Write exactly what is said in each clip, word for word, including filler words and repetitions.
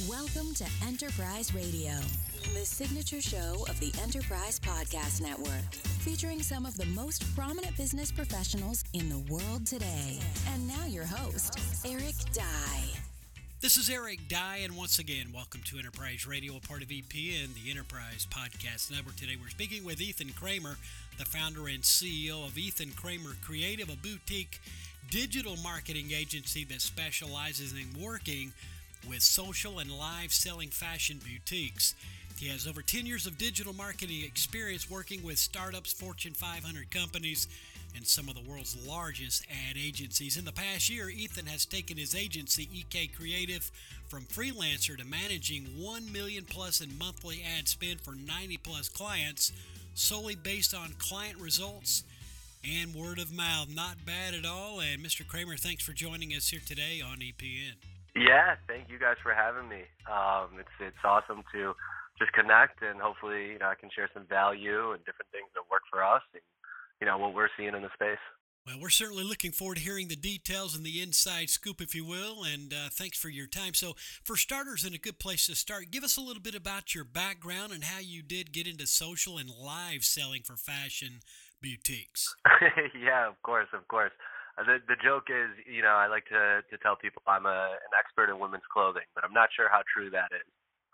Welcome to Enterprise Radio, the signature show of the Enterprise Podcast Network, featuring some of the most prominent business professionals in the world today. And now your host, Eric Dye. This is Eric Dye, and once again, welcome to Enterprise Radio, a part of E P N, the Enterprise Podcast Network. Today we're speaking with Ethan Kramer, the founder and C E O of Ethan Kramer Creative, a boutique digital marketing agency that specializes in working with social and live selling fashion boutiques. He has over ten years of digital marketing experience working with startups, Fortune five hundred companies, and some of the world's largest ad agencies. In the past year, Ethan has taken his agency, E K Creative, from freelancer to managing one million plus in monthly ad spend for ninety plus clients, solely based on client results and word of mouth. Not bad at all. And Mister Kramer, thanks for joining us here today on E P N. Yeah, thank you guys for having me. Um, it's it's awesome to just connect, and hopefully, you know, I can share some value and different things that work for us, and you know what we're seeing in the space. Well, we're certainly looking forward to hearing the details and the inside scoop, if you will, and uh, thanks for your time. So, for starters, and a good place to start, give us a little bit about your background and how you did get into social and live selling for fashion boutiques. Yeah, of course, of course. The the joke is, you know, I like to, to tell people I'm a an expert in women's clothing, but I'm not sure how true that is.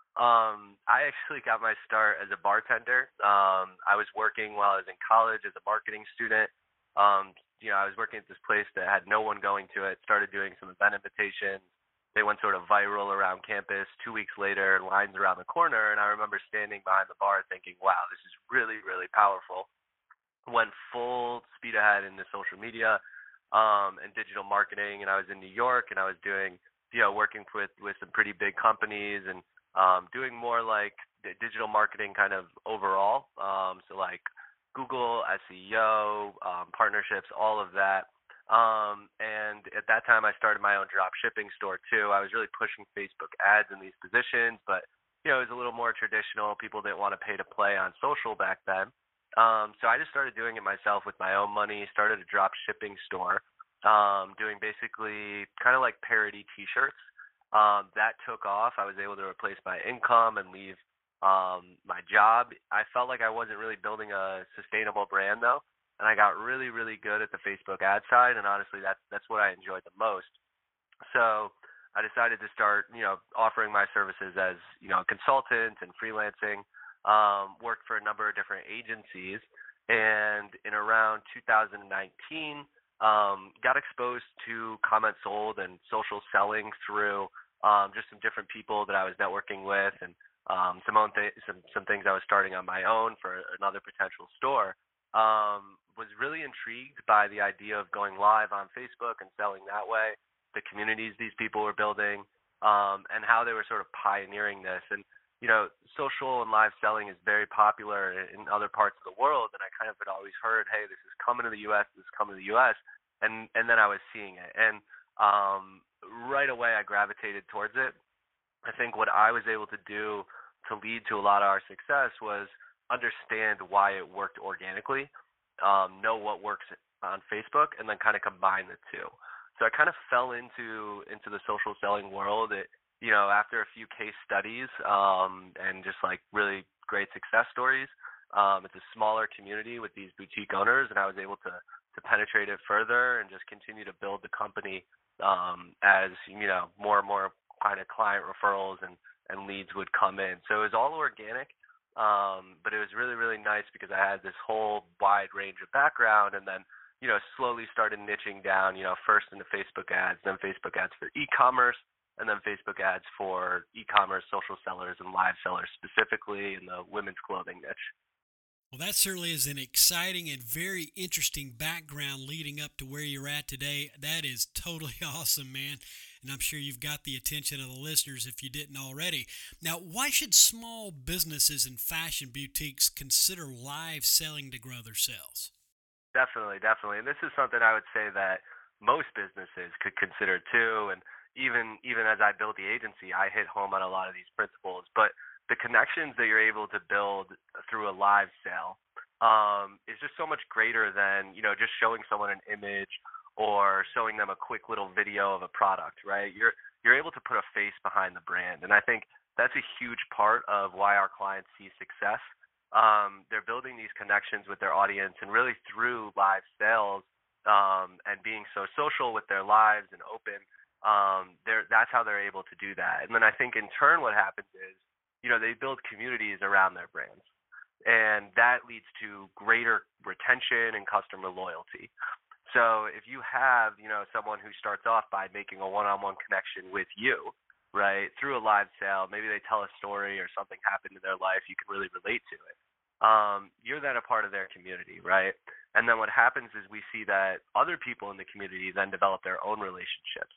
Um, I actually got my start as a bartender. Um, I was working while I was in college as a marketing student. Um, you know, I was working at this place that had no one going to it, started doing some event invitations. They went sort of viral around campus. Two weeks later, lines around the corner, and I remember standing behind the bar thinking, wow, this is really, really powerful. Went full speed ahead into social media. Um, and digital marketing, and I was in New York, and I was doing, you know, working with, with some pretty big companies, and um, doing more like digital marketing kind of overall. Um, so like Google, S E O, um, partnerships, all of that. Um, and at that time, I started my own drop shipping store too. I was really pushing Facebook ads in these positions, but you know, it was a little more traditional. People didn't want to pay to play on social back then. Um, so I just started doing it myself with my own money, started a drop shipping store, um, doing basically kind of like parody t-shirts. Um, that took off. I was able to replace my income and leave um, my job. I felt like I wasn't really building a sustainable brand though, and I got really, really good at the Facebook ad side, and honestly, that's, that's what I enjoyed the most. So I decided to start, you know, offering my services as, you know, a consultant and freelancing. Um, worked for a number of different agencies, and in around two thousand nineteen, um, got exposed to comment sold and social selling through um, just some different people that I was networking with, and um, some own th- some some things I was starting on my own for another potential store. Um, was really intrigued by the idea of going live on Facebook and selling that way, the communities these people were building, um, and how they were sort of pioneering this. And you know, social and live selling is very popular in other parts of the world, and I kind of had always heard, hey, this is coming to the U S, this is coming to the U S, and and then I was seeing it, and um, right away I gravitated towards it. I think what I was able to do to lead to a lot of our success was understand why it worked organically, um, know what works on Facebook, and then kind of combine the two. So I kind of fell into into the social selling world. It, you know, after a few case studies um, and just like really great success stories. Um, it's a smaller community with these boutique owners, and I was able to to penetrate it further and just continue to build the company um, as, you know, more and more kind of client referrals and, and leads would come in. So it was all organic, um, but it was really, really nice because I had this whole wide range of background, and then, you know, slowly started niching down, you know, first into Facebook ads, then Facebook ads for e-commerce, and then Facebook ads for e-commerce, social sellers, and live sellers, specifically in the women's clothing niche. Well, that certainly is an exciting and very interesting background leading up to where you're at today. That is totally awesome, man. And I'm sure you've got the attention of the listeners if you didn't already. Now, why should small businesses and fashion boutiques consider live selling to grow their sales? Definitely, definitely. And this is something I would say that most businesses could consider too. And even even as I built the agency, I hit home on a lot of these principles. But the connections that you're able to build through a live sale um, is just so much greater than, you know, just showing someone an image or showing them a quick little video of a product, right? You're you're able to put a face behind the brand. And I think that's a huge part of why our clients see success. Um, they're building these connections with their audience, and really through live sales um, and being so social with their lives and open, um, they're, that's how they're able to do that. And then I think in turn what happens is, you know, they build communities around their brands. And that leads to greater retention and customer loyalty. So if you have, you know, someone who starts off by making a one-on-one connection with you, right, through a live sale, maybe they tell a story or something happened in their life, you can really relate to it. Um, you're then a part of their community, right? And then what happens is we see that other people in the community then develop their own relationships.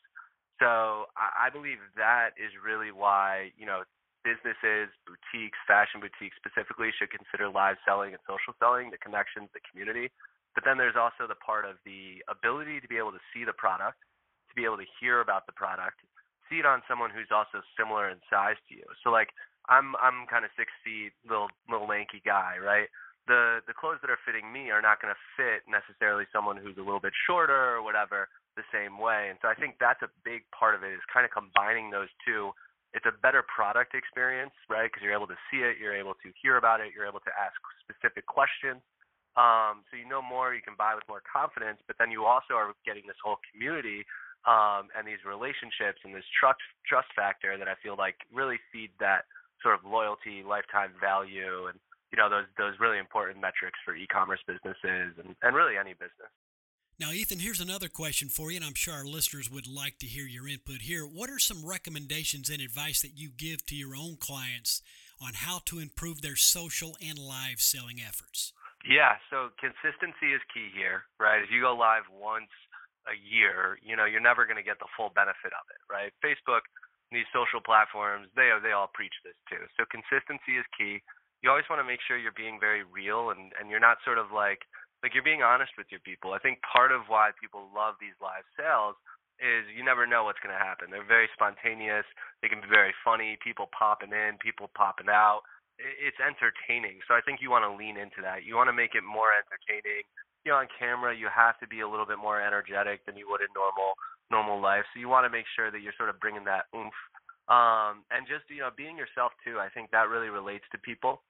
So I, I believe that is really why, you know, businesses, boutiques, fashion boutiques specifically should consider live selling and social selling, the connections, the community. But then there's also the part of the ability to be able to see the product, to be able to hear about the product, see it on someone who's also similar in size to you. So like I'm I'm kind of six feet, little little lanky guy, right? The the clothes that are fitting me are not going to fit necessarily someone who's a little bit shorter or whatever the same way. And so I think that's a big part of it, is kind of combining those two. It's a better product experience, right? Because you're able to see it, you're able to hear about it, you're able to ask specific questions. Um, so you know more, you can buy with more confidence, but then you also are getting this whole community um, and these relationships and this trust trust factor that I feel like really feed that sort of loyalty, lifetime value, and you know those those really important metrics for e-commerce businesses and, and really any business. Now, Ethan, here's another question for you, and I'm sure our listeners would like to hear your input here. What are some recommendations and advice that you give to your own clients on how to improve their social and live selling efforts? Yeah, so consistency is key here, right? If you go live once a year, you know, you're never going to get the full benefit of it, right? Facebook, these social platforms, they they all preach this too. So consistency is key. You always want to make sure you're being very real and, and you're not sort of like, Like you're being honest with your people. I think part of why people love these live sales is you never know what's going to happen. They're very spontaneous. They can be very funny. People popping in, people popping out. It's entertaining. So I think you want to lean into that. You want to make it more entertaining. You know, on camera, you have to be a little bit more energetic than you would in normal normal life. So you want to make sure that you're sort of bringing that oomph. Um, and just, you know, being yourself too. I think that really relates to people.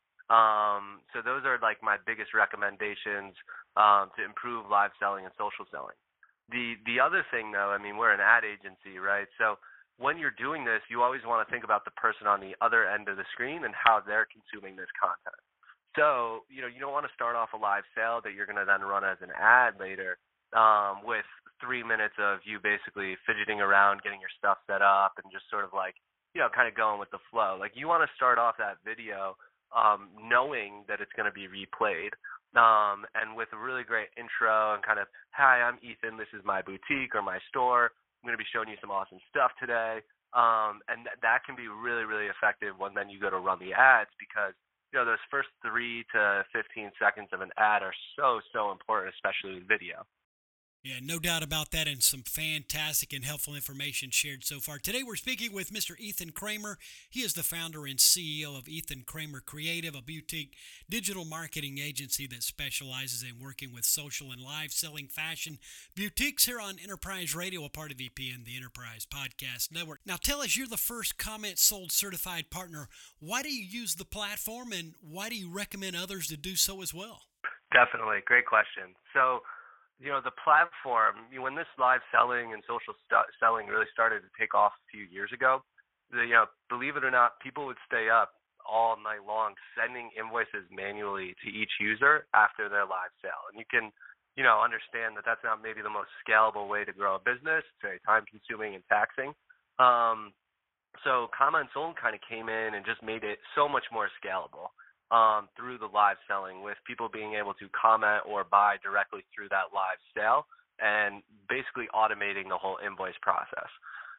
Um, so those are like my biggest recommendations um, to improve live selling and social selling. The the other thing though, I mean, we're an ad agency, right? So when you're doing this, you always want to think about the person on the other end of the screen and how they're consuming this content. So, you know, you don't want to start off a live sale that you're going to then run as an ad later um, with three minutes of you basically fidgeting around, getting your stuff set up and just sort of like, you know, kind of going with the flow. Like you want to start off that video Um, knowing that it's going to be replayed, um, and with a really great intro and kind of, hi, I'm Ethan, this is my boutique or my store, I'm going to be showing you some awesome stuff today, um, and th- that can be really, really effective when then you go to run the ads, because, you know, those first three to fifteen seconds of an ad are so, so important, especially with video. Yeah, no doubt about that, and some fantastic and helpful information shared so far. Today we're speaking with Mister Ethan Kramer. He is the founder and C E O of Ethan Kramer Creative, a boutique digital marketing agency that specializes in working with social and live selling fashion boutiques here on Enterprise Radio, a part of E P N, the Enterprise Podcast Network. Now tell us, you're the first Comment Sold certified partner. Why do you use the platform, and why do you recommend others to do so as well? Definitely. Great question. So, you know, the platform, when this live selling and social st- selling really started to take off a few years ago, the, you know, believe it or not, people would stay up all night long sending invoices manually to each user after their live sale. And you can, you know, understand that that's not maybe the most scalable way to grow a business. It's very time consuming and taxing. Um, so Comment Sold kind of came in and just made it so much more scalable. Um, through the live selling, with people being able to comment or buy directly through that live sale and basically automating the whole invoice process.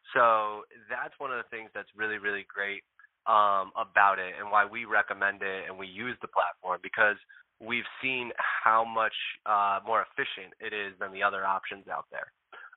So that's one of the things that's really, really great um, about it, and why we recommend it and we use the platform, because we've seen how much uh, more efficient it is than the other options out there.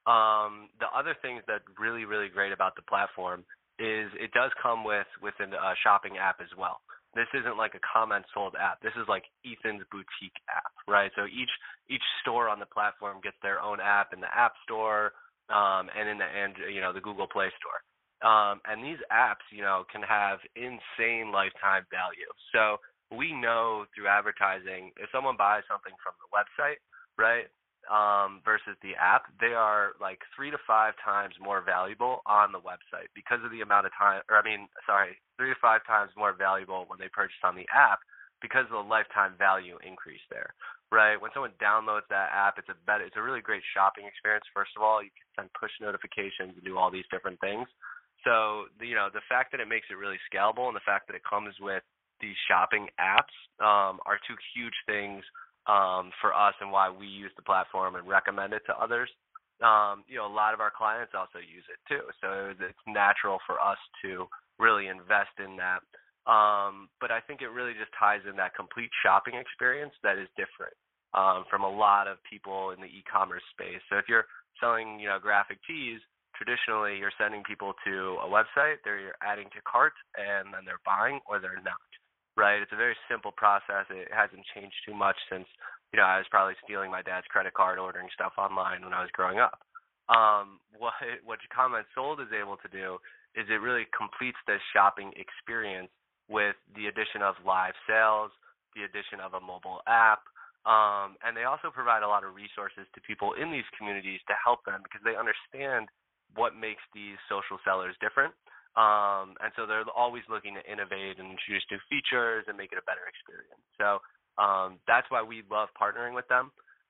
Um, the other things that really, really great about the platform is it does come with, with a uh, shopping app as well. This isn't like a Comment Sold app. This is like Ethan's boutique app, right? So each each store on the platform gets their own app in the App Store um, and in the and you know the Google Play Store. Um, and these apps, you know, can have insane lifetime value. So we know through advertising, if someone buys something from the website, right, um, versus the app, they are like three to five times more valuable on the website because of the amount of time, or I mean, sorry, three to five times more valuable when they purchase on the app because of the lifetime value increase there, right? When someone downloads that app, it's a better, it's a really great shopping experience. First of all, you can send push notifications and do all these different things. So, you know, the fact that it makes it really scalable and the fact that it comes with these shopping apps um, are two huge things um, for us and why we use the platform and recommend it to others. Um, you know, a lot of our clients also use it too. So it's natural for us to really invest in that. Um, but I think it really just ties in that complete shopping experience that is different um, from a lot of people in the e-commerce space. So if you're selling, you know, graphic tees, traditionally you're sending people to a website, they're adding to cart, and then they're buying or they're not, right? It's a very simple process. It hasn't changed too much since, you know, I was probably stealing my dad's credit card, ordering stuff online when I was growing up. Um, what what Comment Sold is able to do is it really completes this shopping experience with the addition of live sales, the addition of a mobile app, um, and they also provide a lot of resources to people in these communities to help them because they understand what makes these social sellers different. Um, and so they're always looking to innovate and introduce new features and make it a better experience. So um, that's why we love partnering with them,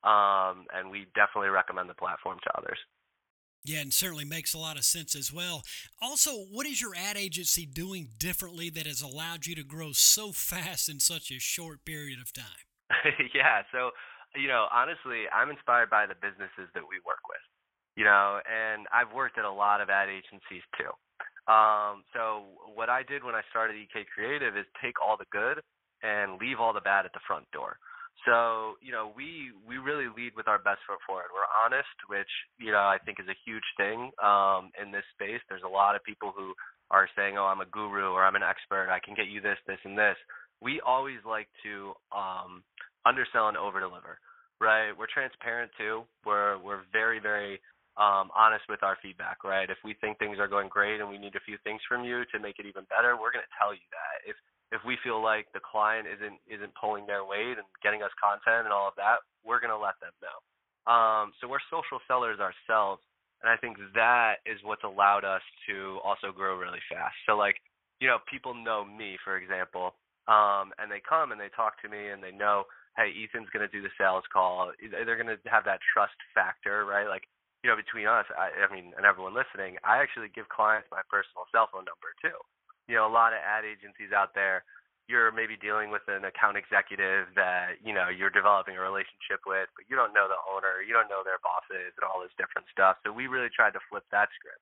um, and we definitely recommend the platform to others. Yeah, and certainly makes a lot of sense as well. Also, what is your ad agency doing differently that has allowed you to grow so fast in such a short period of time? Yeah, so, you know, honestly, I'm inspired by the businesses that we work with. You know, and I've worked at a lot of ad agencies too. Um, so what I did when I started E K Creative is take all the good and leave all the bad at the front door. So, you know, we we really lead with our best foot forward. We're honest, which, you know, I think is a huge thing um, in this space. There's a lot of people who are saying, oh, I'm a guru or I'm an expert. I can get you this, this, and this. We always like to um, undersell and overdeliver, right? We're transparent too. We're we're very, very Um, honest with our feedback, right? If we think things are going great and we need a few things from you to make it even better, we're going to tell you that. If if we feel like the client isn't isn't pulling their weight and getting us content and all of that, we're going to let them know. Um, so we're social sellers ourselves, and I think that is what's allowed us to also grow really fast. So like, you know, people know me, for example, um, and they come and they talk to me and they know, hey, Ethan's going to do the sales call. They're going to have that trust factor, right? Like, you know, between us, I, I mean, and everyone listening, I actually give clients my personal cell phone number too. You know, a lot of ad agencies out there, you're maybe dealing with an account executive that, you know, you're developing a relationship with, but you don't know the owner, you don't know their bosses and all this different stuff. So we really tried to flip that script.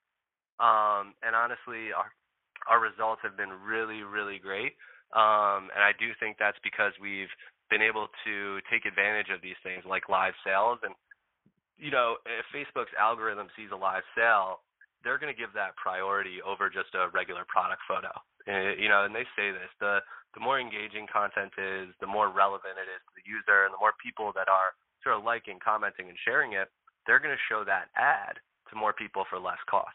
Um, and honestly, our, our results have been really, really great. Um, and I do think that's because we've been able to take advantage of these things like live sales. And you know, if Facebook's algorithm sees a live sale, they're going to give that priority over just a regular product photo. Uh, you know, and they say this, the the more engaging content is, the more relevant it is to the user, and the more people that are sort of liking, commenting, and sharing it, they're going to show that ad to more people for less costs.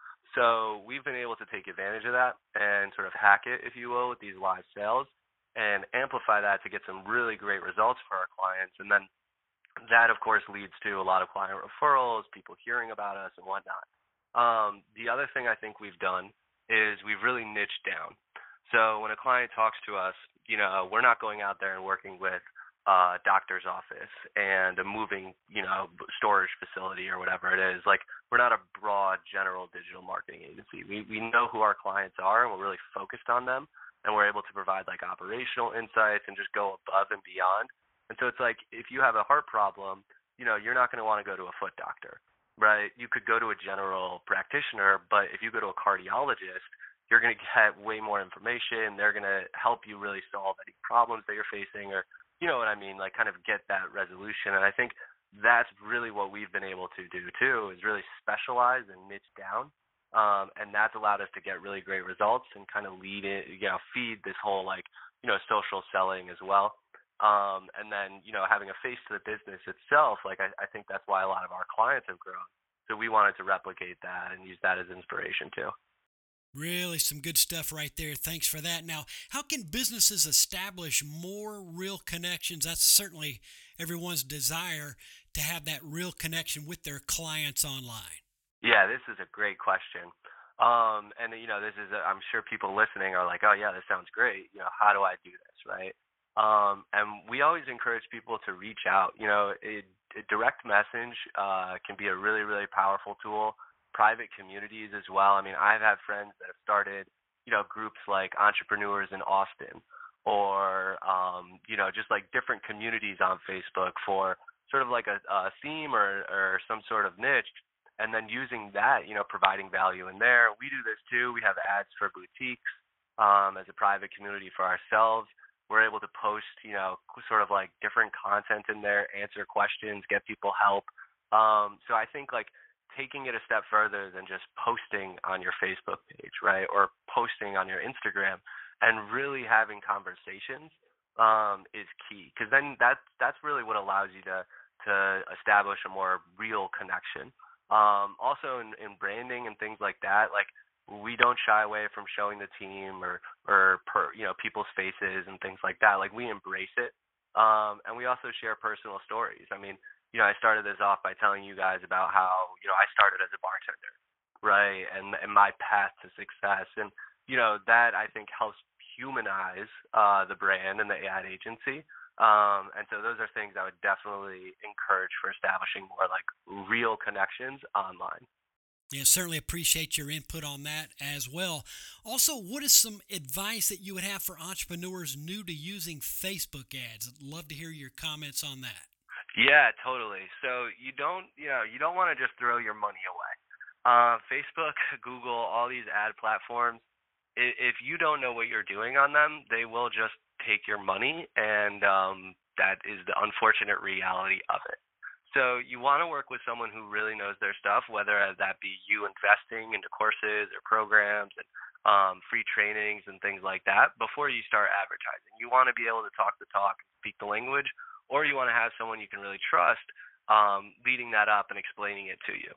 So we've been able to take advantage of that and sort of hack it, if you will, with these live sales and amplify that to get some really great results for our clients. And then that, of course, leads to a lot of client referrals, people hearing about us and whatnot. Um, the other thing I think we've done is we've really niched down. So when a client talks to us, you know, we're not going out there and working with a doctor's office and a moving, you know, storage facility or whatever it is. Like, we're not a broad general digital marketing agency. We we know who our clients are, and we're really focused on them, and we're able to provide like operational insights and just go above and beyond. And so it's like, if you have a heart problem, you know, you're not going to want to go to a foot doctor, right? You could go to a general practitioner, but if you go to a cardiologist, you're going to get way more information. They're going to help you really solve any problems that you're facing, or, you know what I mean, like kind of get that resolution. And I think that's really what we've been able to do too, is really specialize and niche down. Um, and that's allowed us to get really great results and kind of lead it, you know, feed this whole like, you know, social selling as well. Um, and then, you know, having a face to the business itself, like I, I think that's why a lot of our clients have grown. So we wanted to replicate that and use that as inspiration too. Really some good stuff right there. Thanks for that. Now, how can businesses establish more real connections? That's certainly everyone's desire to have that real connection with their clients online. Yeah, this is a great question. Um, and you know, this is a, I'm sure people listening are like, oh yeah, this sounds great. You know, how do I do this, right? Um, and we always encourage people to reach out. You know, it, it, direct message uh, can be a really, really powerful tool. Private communities as well. I mean, I've had friends that have started, you know, groups like Entrepreneurs in Austin, or um, you know, just like different communities on Facebook for sort of like a, a theme or, or some sort of niche, and then using that, you know, providing value in there. We do this too. We have ads for boutiques um, as a private community for ourselves. We're able to post, you know, sort of like different content in there, answer questions, get people help. Um, so I think like taking it a step further than just posting on your Facebook page, right, or posting on your Instagram, and really having conversations um, is key, because then that that's really what allows you to to establish a more real connection. Um, also in, in branding and things like that, like we don't shy away from showing the team or, or per, you know, people's faces and things like that. Like we embrace it. Um, and we also share personal stories. I mean, you know, I started this off by telling you guys about how, you know, I started as a bartender, right? And, and my path to success. And, you know, that I think helps humanize uh, the brand and the ad agency. Um, and so those are things I would definitely encourage for establishing more like real connections online. Yeah, certainly appreciate your input on that as well. Also, what is some advice that you would have for entrepreneurs new to using Facebook ads? I'd love to hear your comments on that. Yeah, totally. So you don't, you know, you don't want to just throw your money away. Uh, Facebook, Google, all these ad platforms, if you don't know what you're doing on them, they will just take your money, and um, that is the unfortunate reality of it. So you want to work with someone who really knows their stuff, whether that be you investing into courses or programs and um, free trainings and things like that before you start advertising. You want to be able to talk the talk, speak the language, or you want to have someone you can really trust um, leading that up and explaining it to you.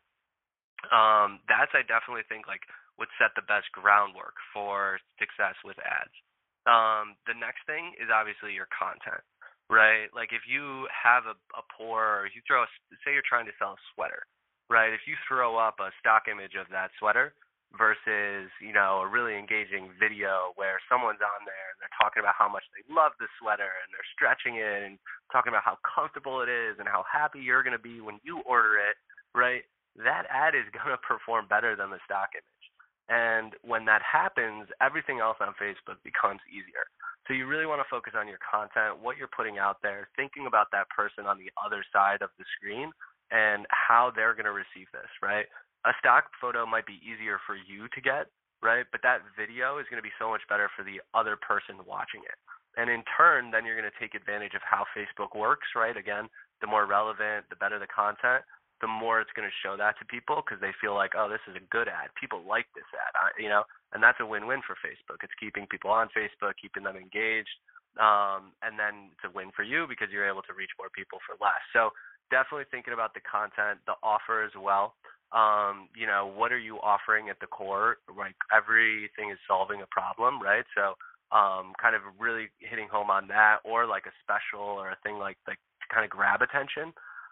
Um, that's, I definitely think, like would set the best groundwork for success with ads. Um, the next thing is obviously your content, right? Like if you have a, a poor, or you throw, a, say you're trying to sell a sweater, right? If you throw up a stock image of that sweater versus, you know, a really engaging video where someone's on there and they're talking about how much they love the sweater and they're stretching it and talking about how comfortable it is and how happy you're going to be when you order it, right? That ad is going to perform better than the stock image. And when that happens, everything else on Facebook becomes easier. So you really want to focus on your content, what you're putting out there, thinking about that person on the other side of the screen and how they're going to receive this, right? A stock photo might be easier for you to get, right? But that video is going to be so much better for the other person watching it. And in turn, then you're going to take advantage of how Facebook works, right? Again, the more relevant, the better the content, the more it's going to show that to people because they feel like, oh, this is a good ad. People like this ad, I, you know, and that's a win-win for Facebook. It's keeping people on Facebook, keeping them engaged, um, and then it's a win for you because you're able to reach more people for less. So definitely thinking about the content, the offer as well. Um, you know, what are you offering at the core? Like everything is solving a problem, right? So um, kind of really hitting home on that, or like a special or a thing like like to kind of grab attention.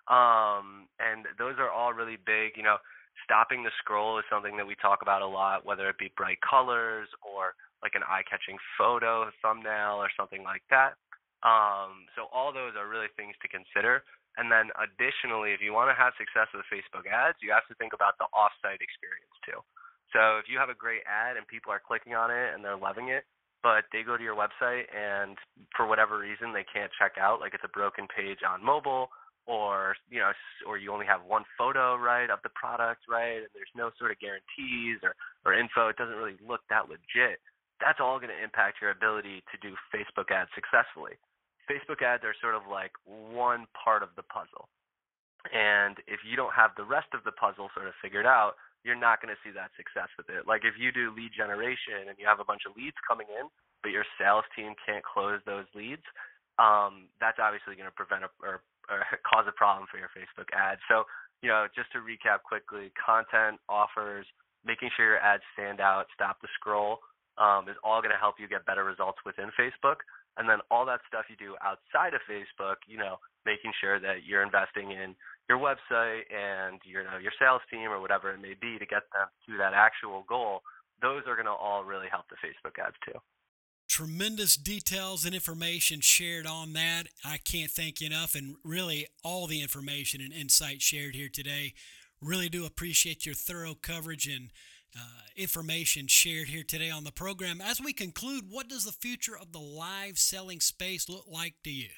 Um, and those are all really big. You know, stopping the scroll is something that we talk about a lot, whether it be bright colors or like an eye-catching photo, thumbnail, or something like that. Um, so all those are really things to consider. And then additionally, if you want to have success with Facebook ads, you have to think about the off-site experience too. So if you have a great ad and people are clicking on it and they're loving it, but they go to your website and for whatever reason they can't check out, like it's a broken page on mobile, or you know, or you only have one photo, right, of the product, right, and there's no sort of guarantees or, or info, it doesn't really look that legit, that's all going to impact your ability to do Facebook ads successfully. Facebook ads are sort of like one part of the puzzle, and if you don't have the rest of the puzzle sort of figured out, you're not going to see that success with it. Like if you do lead generation and you have a bunch of leads coming in, but your sales team can't close those leads, um, that's obviously going to prevent a, or or cause a problem for your Facebook ad. So, you know, just to recap quickly, content, offers, making sure your ads stand out, stop the scroll, um, is all going to help you get better results within Facebook. And then all that stuff you do outside of Facebook, you know, making sure that you're investing in your website and your, you know, your sales team or whatever it may be to get them to that actual goal, those are going to all really help the Facebook ads too. Tremendous details and information shared on that. I can't thank you enough, and really all the information and insight shared here today. Really do appreciate your thorough coverage and uh, information shared here today on the program. As we conclude, what does the future of the live selling space look like to you?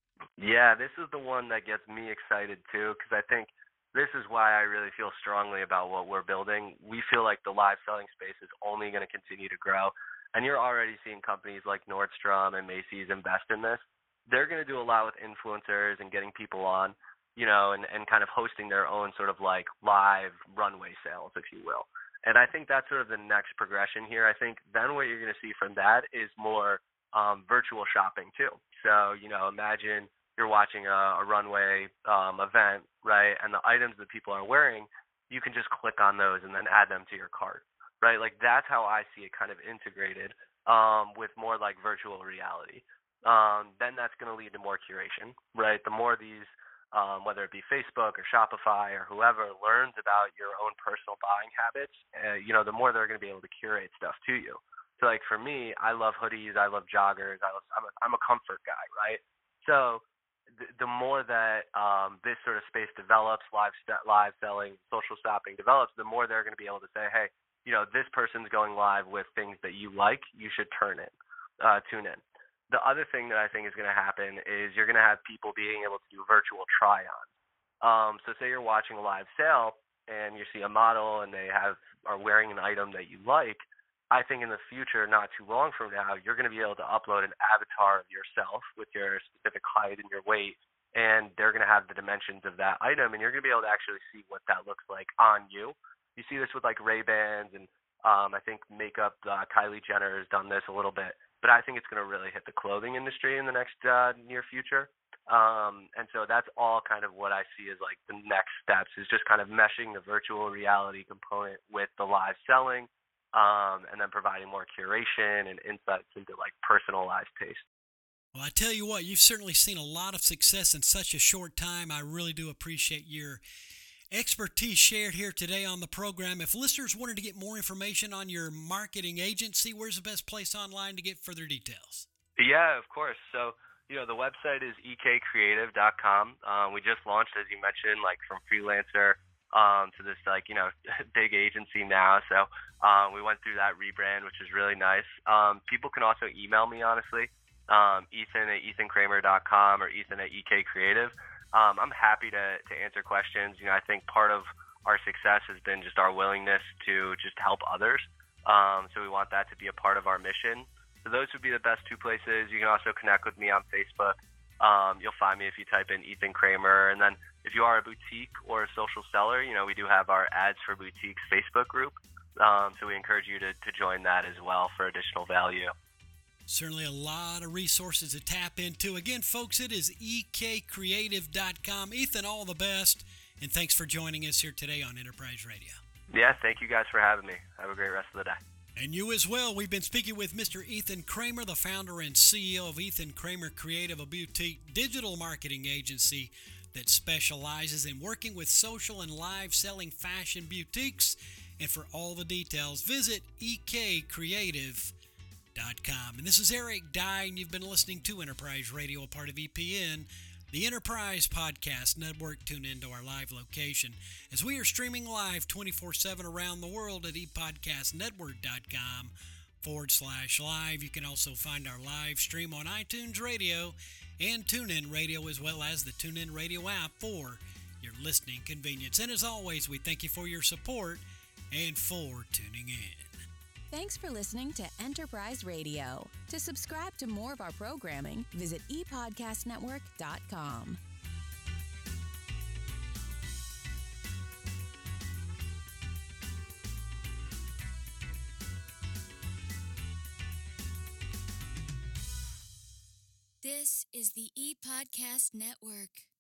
Yeah, this is the one that gets me excited too, because I think this is why I really feel strongly about what we're building. We feel like the live selling space is only going to continue to grow. And you're already seeing companies like Nordstrom and Macy's invest in this. They're going to do a lot with influencers and getting people on, you know, and, and kind of hosting their own sort of like live runway sales, if you will. And I think that's sort of the next progression here. I think then what you're going to see from that is more um, virtual shopping too. So, you know, imagine you're watching a, a runway um, event, right, and the items that people are wearing, you can just click on those and then add them to your cart. Right, like that's how I see it kind of integrated um, with more like virtual reality. Um, then that's going to lead to more curation, right? The more these, um, whether it be Facebook or Shopify or whoever, learns about your own personal buying habits, uh, you know, the more they're going to be able to curate stuff to you. So like for me, I love hoodies, I love joggers, I love, I'm a, I'm a comfort guy, right? So th- the more that um, this sort of space develops, live st- live selling, social shopping develops, the more they're going to be able to say, hey, you know, this person's going live with things that you like, you should turn in, uh, tune in. The other thing that I think is going to happen is you're going to have people being able to do virtual try-ons. Um, so say you're watching a live sale and you see a model and they have are wearing an item that you like. I think in the future, not too long from now, you're going to be able to upload an avatar of yourself with your specific height and your weight, and they're going to have the dimensions of that item, and you're going to be able to actually see what that looks like on you. You see this with like Ray-Bans and um, I think makeup. Uh, Kylie Jenner has done this a little bit, but I think it's going to really hit the clothing industry in the next uh, near future. Um, and so that's all kind of what I see as like the next steps is just kind of meshing the virtual reality component with the live selling, um, and then providing more curation and insights into like personalized taste. Well, I tell you what, you've certainly seen a lot of success in such a short time. I really do appreciate your expertise shared here today on the program. If listeners wanted to get more information on your marketing agency, where's the best place online to get further details? Yeah, of course. So, you know, the website is e k creative dot com. Um, we just launched, as you mentioned, like from freelancer um, to this, like, you know, big agency now. So um, we went through that rebrand, which is really nice. Um, people can also email me, honestly, um, Ethan at ethan kramer dot com or Ethan at E K Creative. Um, I'm happy to, to answer questions. You know, I think part of our success has been just our willingness to just help others. Um, so we want that to be a part of our mission. So those would be the best two places. You can also connect with me on Facebook. Um, you'll find me if you type in Ethan Kramer. And then if you are a boutique or a social seller, you know, we do have our Ads for Boutiques Facebook group. Um, so we encourage you to, to join that as well for additional value. Certainly a lot of resources to tap into. Again, folks, it is e k creative dot com. Ethan, all the best, and thanks for joining us here today on Enterprise Radio. Yeah, thank you guys for having me. Have a great rest of the day. And you as well. We've been speaking with Mister Ethan Kramer, the founder and C E O of Ethan Kramer Creative, a boutique digital marketing agency that specializes in working with social and live selling fashion boutiques. And for all the details, visit e k creative dot com. And this is Eric Dye, and you've been listening to Enterprise Radio, a part of E P N, the Enterprise Podcast Network. Tune into our live location as we are streaming live twenty-four seven around the world at epodcastnetwork.com forward slash live. You can also find our live stream on iTunes Radio and TuneIn Radio, as well as the TuneIn Radio app for your listening convenience. And as always, we thank you for your support and for tuning in. Thanks for listening to Enterprise Radio. To subscribe to more of our programming, visit e podcast network dot com. This is the ePodcast Network.